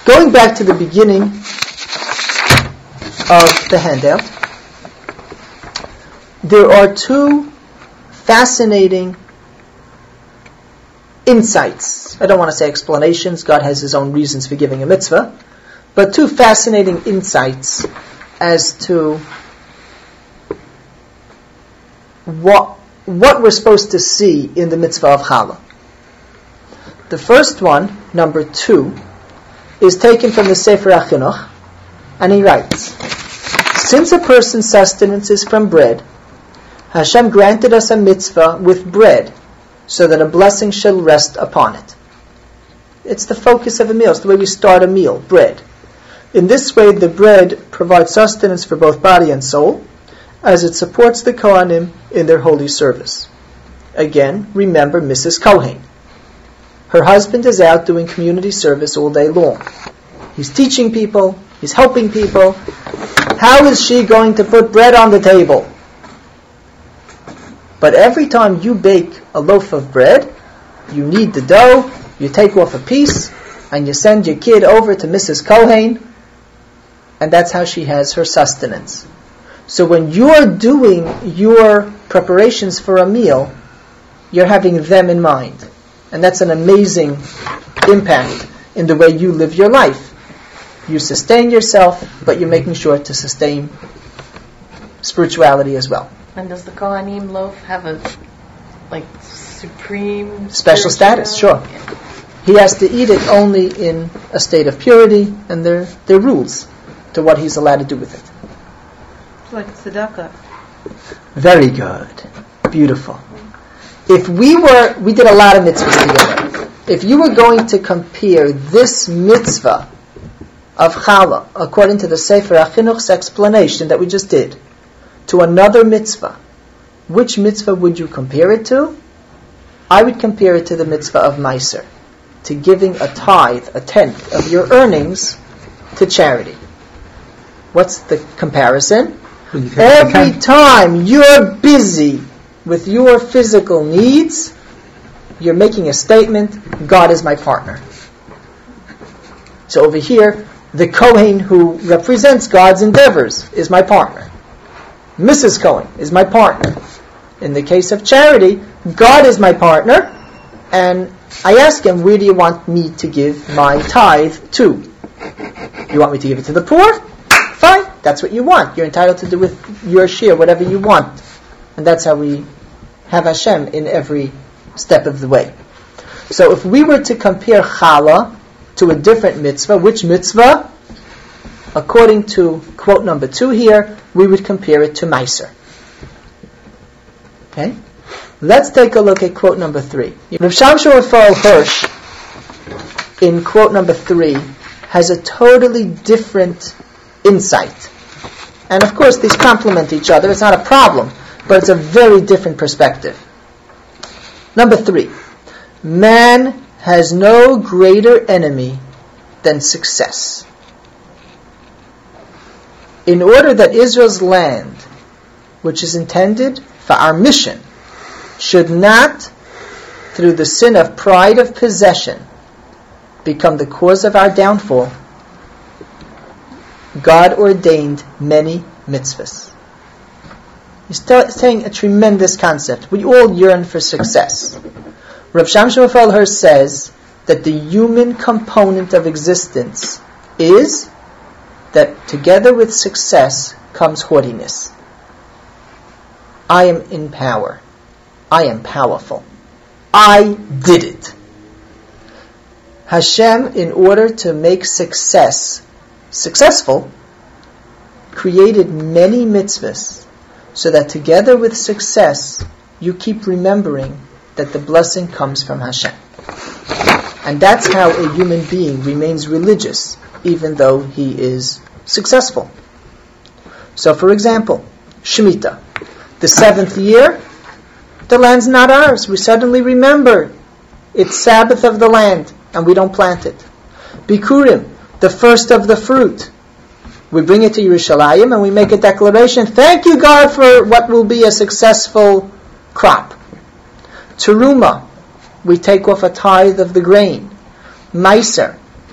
Going back to the beginning of the handout, there are two fascinating insights. I don't want to say explanations. God has His own reasons for giving a mitzvah. But two fascinating insights as to what we're supposed to see in the mitzvah of challah. The first one, number 2, is taken from the Sefer HaChinuch, and he writes, since a person's sustenance is from bread, Hashem granted us a mitzvah with bread, so that a blessing shall rest upon it. It's the focus of a meal. It's the way we start a meal, bread. In this way, the bread provides sustenance for both body and soul, as it supports the Kohanim in their holy service. Again, remember Mrs. Kohen. Her husband is out doing community service all day long. He's teaching people, he's helping people. How is she going to put bread on the table? But every time you bake a loaf of bread, you knead the dough, you take off a piece, and you send your kid over to Mrs. Kohen, and that's how she has her sustenance. So when you're doing your preparations for a meal, you're having them in mind. And that's an amazing impact in the way you live your life. You sustain yourself, but you're making sure to sustain spirituality as well. And does the Kohanim loaf have a supreme special status? Sure. Yeah. He has to eat it only in a state of purity, and there are rules to what he's allowed to do with it. It's like tzedakah. Very good. Beautiful. If we did a lot of mitzvahs together. If you were going to compare this mitzvah of challah, according to the Sefer HaChinuch's explanation that we just did, to another mitzvah, which mitzvah would you compare it to? I would compare it to the mitzvah of Meiser, to giving a tithe, a tenth of your earnings to charity. What's the comparison? Every time you're busy with your physical needs, you're making a statement, God is my partner. So over here, the Kohen who represents God's endeavors is my partner. Mrs. Cohen is my partner. In the case of charity, God is my partner, and I ask him, where do you want me to give my tithe to? You want me to give it to the poor? Fine, that's what you want. You're entitled to do with your share whatever you want. And that's how we have Hashem in every step of the way. So if we were to compare challah to a different mitzvah, which mitzvah? According to quote number 2 here, we would compare it to Meiser. Okay? Let's take a look at quote number 3. Rav Shamshon Raphael Hirsch, in quote number 3, has a totally different insight. And of course, these complement each other. It's not a problem, but it's a very different perspective. Number 3. Man has no greater enemy than success. In order that Israel's land, which is intended for our mission, should not, through the sin of pride of possession, become the cause of our downfall, God ordained many mitzvahs. He's saying a tremendous concept. We all yearn for success. Rav Shamshon Raphael Hirsch says that the human component of existence is that together with success comes haughtiness. I am in power. I am powerful. I did it. Hashem, in order to make success successful, created many mitzvahs so that together with success you keep remembering that the blessing comes from Hashem. And that's how a human being remains religious even though he is successful. So for example, Shemitah, the 7th year, the land's not ours. We suddenly remember it's Sabbath of the land and we don't plant it. Bikurim, the first of the fruit. We bring it to Yerushalayim and we make a declaration, thank you God for what will be a successful crop. Teruma, we take off a tithe of the grain. Meiser,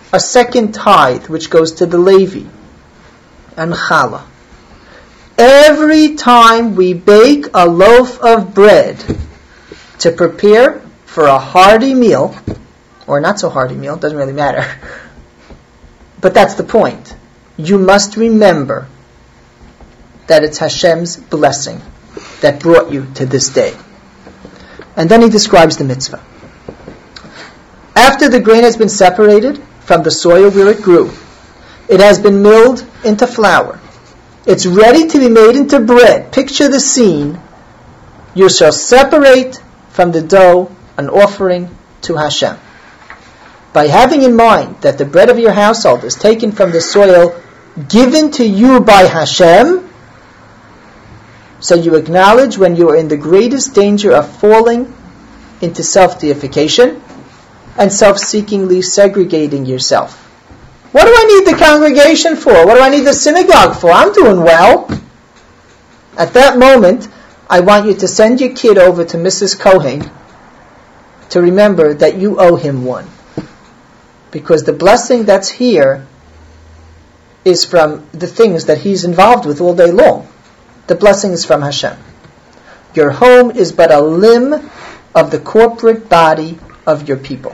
a second tithe, which goes to the Levi, and challah. Every time we bake a loaf of bread to prepare for a hearty meal, or not so hearty meal, doesn't really matter, but that's the point. You must remember that it's Hashem's blessing that brought you to this day. And then he describes the mitzvah. After the grain has been separated from the soil where it grew, it has been milled into flour. It's ready to be made into bread. Picture the scene. You shall separate from the dough an offering to Hashem. By having in mind that the bread of your household is taken from the soil given to you by Hashem, so you acknowledge when you are in the greatest danger of falling into self-deification and self-seekingly segregating yourself. What do I need the congregation for? What do I need the synagogue for? I'm doing well. At that moment, I want you to send your kid over to Mrs. Cohen to remember that you owe him one. Because the blessing that's here is from the things that he's involved with all day long. The blessing is from Hashem. Your home is but a limb of the corporate body of your people.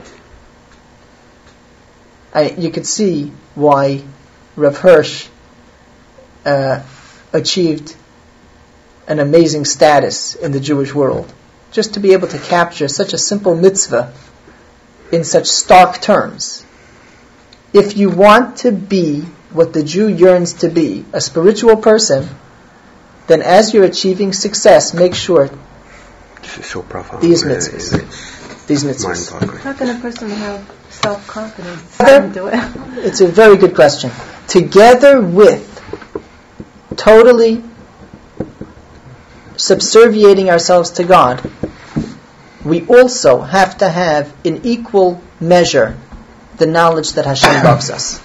You could see why Rav Hirsch achieved an amazing status in the Jewish world. Just to be able to capture such a simple mitzvah in such stark terms. If you want to be what the Jew yearns to be, a spiritual person, then as you're achieving success, make sure these mitzvahs. How can a person have self-confidence and do it? It's a very good question. Together with totally subserviating ourselves to God, we also have to have in equal measure the knowledge that Hashem loves us.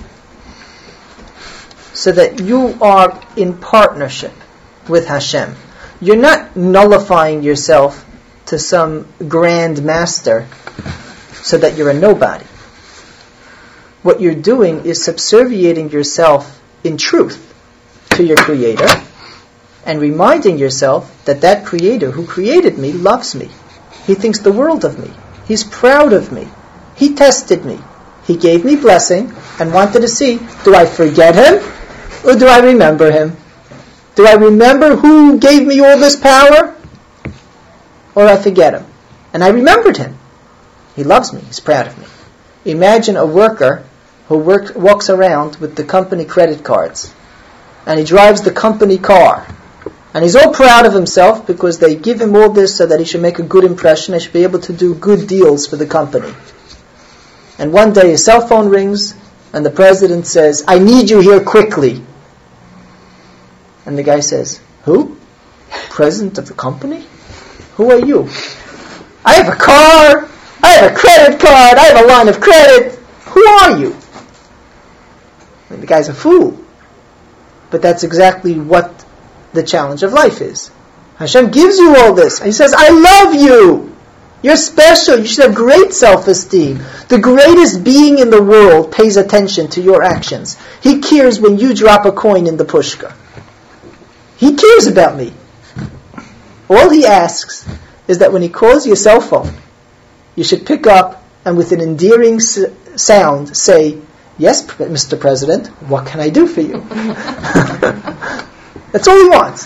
So that you are in partnership with Hashem. You're not nullifying yourself to some grand master so that you're a nobody. What you're doing is subserviating yourself in truth to your Creator and reminding yourself that that Creator who created me loves me. He thinks the world of me. He's proud of me. He tested me. He gave me blessing and wanted to see, do I forget Him or do I remember Him? Do I remember who gave me all this power? Or I forget Him? And I remembered Him. He loves me. He's proud of me. Imagine a worker who walks around with the company credit cards. And he drives the company car. And he's all proud of himself because they give him all this so that he should make a good impression. He should be able to do good deals for the company. And one day his cell phone rings and the president says, I need you here quickly. And the guy says, who? President of the company? Who are you? I have a car. I have a credit card. I have a line of credit. Who are you? And the guy's a fool. But that's exactly what the challenge of life is. Hashem gives you all this. He says, I love you. You're special. You should have great self-esteem. The greatest being in the world pays attention to your actions. He cares when you drop a coin in the pushka. He cares about me. All he asks is that when he calls your cell phone, you should pick up and with an endearing sound say, yes, Mr. President, what can I do for you? That's all he wants.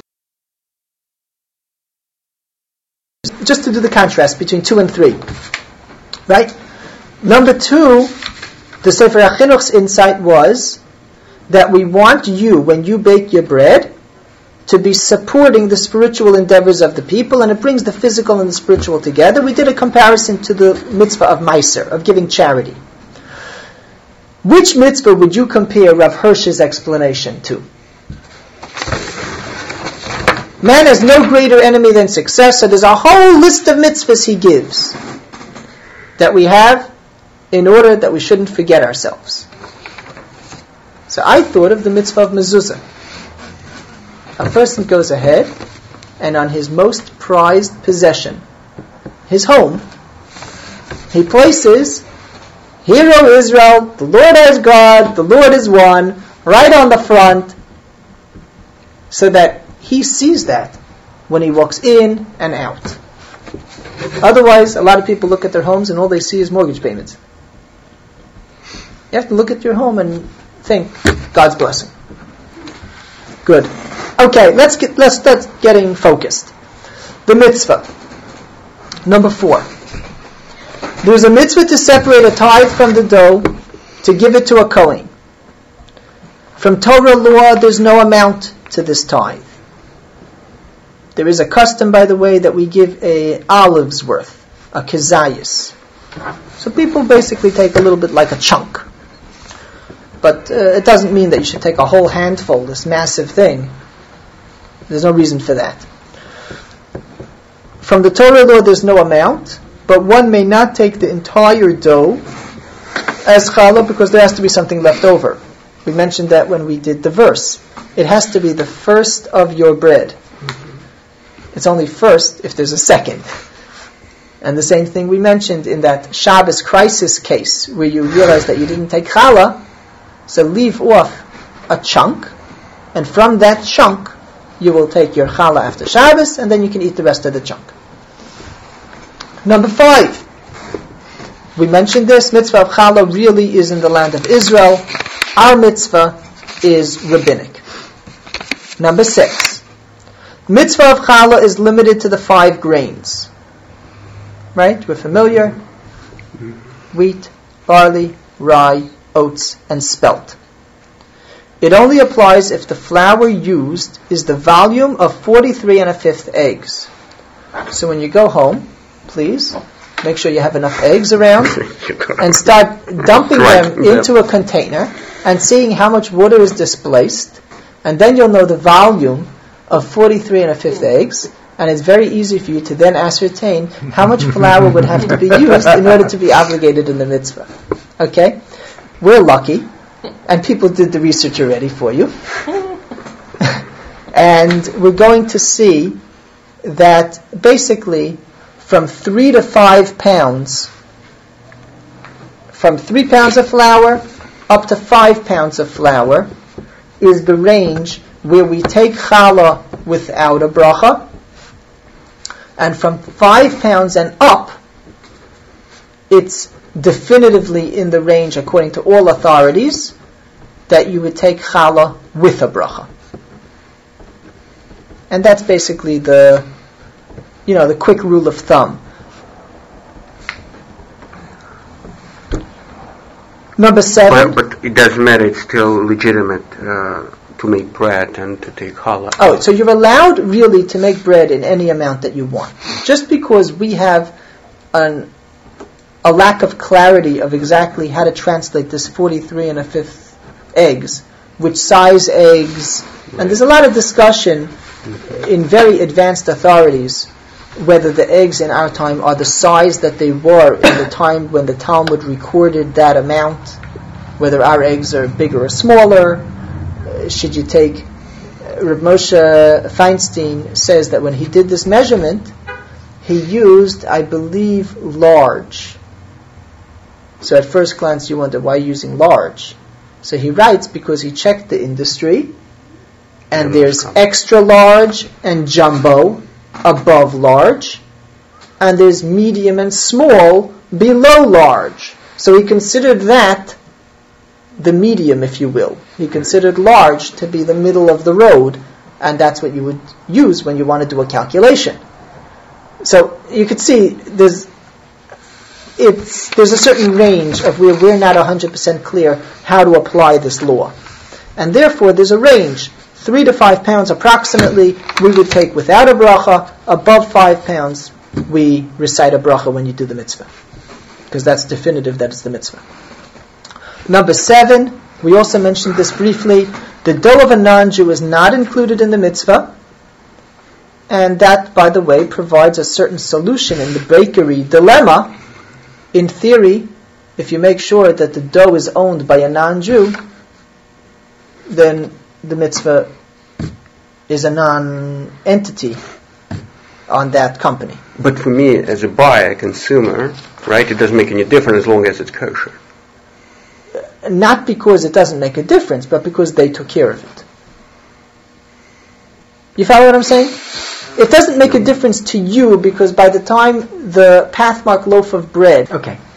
Just to do the contrast between 2 and 3. Right? Number 2, the Sefer HaChinuch's insight was that we want you, when you bake your bread, to be supporting the spiritual endeavors of the people, and it brings the physical and the spiritual together. We did a comparison to the mitzvah of Meiser, of giving charity. Which mitzvah would you compare Rav Hirsch's explanation to? Man has no greater enemy than success, so there's a whole list of mitzvahs he gives that we have in order that we shouldn't forget ourselves. So I thought of the mitzvah of mezuzah. A person goes ahead and on his most prized possession, his home, he places Hear, O Israel, the Lord is God, the Lord is one, right on the front, so that he sees that when he walks in and out. Otherwise, a lot of people look at their homes and all they see is mortgage payments. You have to look at your home and think, God's blessing. Good. Okay, let's start getting focused. The mitzvah. Number 4. There's a mitzvah to separate a tithe from the dough to give it to a Kohen. From Torah law, there's no amount to this tithe. There is a custom, by the way, that we give a olive's worth, a kezayis. So people basically take a little bit like a chunk. But it doesn't mean that you should take a whole handful, this massive thing. There's no reason for that. From the Torah law, there's no amount, but one may not take the entire dough as challah because there has to be something left over. We mentioned that when we did the verse. It has to be the first of your bread. It's only first if there's a second. And the same thing we mentioned in that Shabbos crisis case where you realize that you didn't take challah, so leave off a chunk, and from that chunk you will take your challah after Shabbos, and then you can eat the rest of the chunk. Number 5. We mentioned this, mitzvah of challah really is in the land of Israel. Our mitzvah is rabbinic. Number 6. Mitzvah of challah is limited to the 5 grains. Right? We're familiar. Wheat, barley, rye, oats, and spelt. It only applies if the flour used is the volume of 43 1/5 eggs. So when you go home, please make sure you have enough eggs around and start dumping them into a container and seeing how much water is displaced, and then you'll know the volume of 43 1/5 eggs, and it's very easy for you to then ascertain how much flour would have to be used in order to be obligated in the mitzvah. Okay? We're lucky, and people did the research already for you. And we're going to see that basically from 3 to 5 pounds, from 3 pounds of flour up to 5 pounds of flour is the range where we take challah without a bracha, and from 5 pounds and up, it's definitively in the range, according to all authorities, that you would take challah with a bracha. And that's basically the quick rule of thumb. Number 7. But it doesn't matter, it's still legitimate to make bread and to take challah. Oh, so you're allowed really to make bread in any amount that you want. Just because we have a lack of clarity of exactly how to translate this 43 1/5 eggs, which size eggs, and there's a lot of discussion in very advanced authorities whether the eggs in our time are the size that they were in the time when the Talmud recorded that amount, whether our eggs are bigger or smaller. Should you take, Reb Moshe Feinstein says that when he did this measurement, he used, I believe, large. So at first glance you wonder, why using large? So he writes, because he checked the industry, and there's extra large and jumbo above large, and there's medium and small below large. So he considered that the medium, if you will. He considered large to be the middle of the road, and that's what you would use when you want to do a calculation. So you could see there's a certain range of where we're not 100% clear how to apply this law. And therefore there's a range. 3 to 5 pounds approximately we would take without a bracha. Above 5 pounds we recite a bracha when you do the mitzvah, because that's definitive that it's the mitzvah. Number 7, we also mentioned this briefly, the dough of a non-Jew is not included in the mitzvah, and that, by the way, provides a certain solution in the bakery dilemma. In theory, if you make sure that the dough is owned by a non-Jew, then the mitzvah is a non-entity on that company. But for me, as a buyer, a consumer, right, it doesn't make any difference as long as it's kosher. not because it doesn't make a difference, but because they took care of it. You follow what I'm saying? It doesn't make a difference to you because by the time the pathmark loaf of bread... Okay.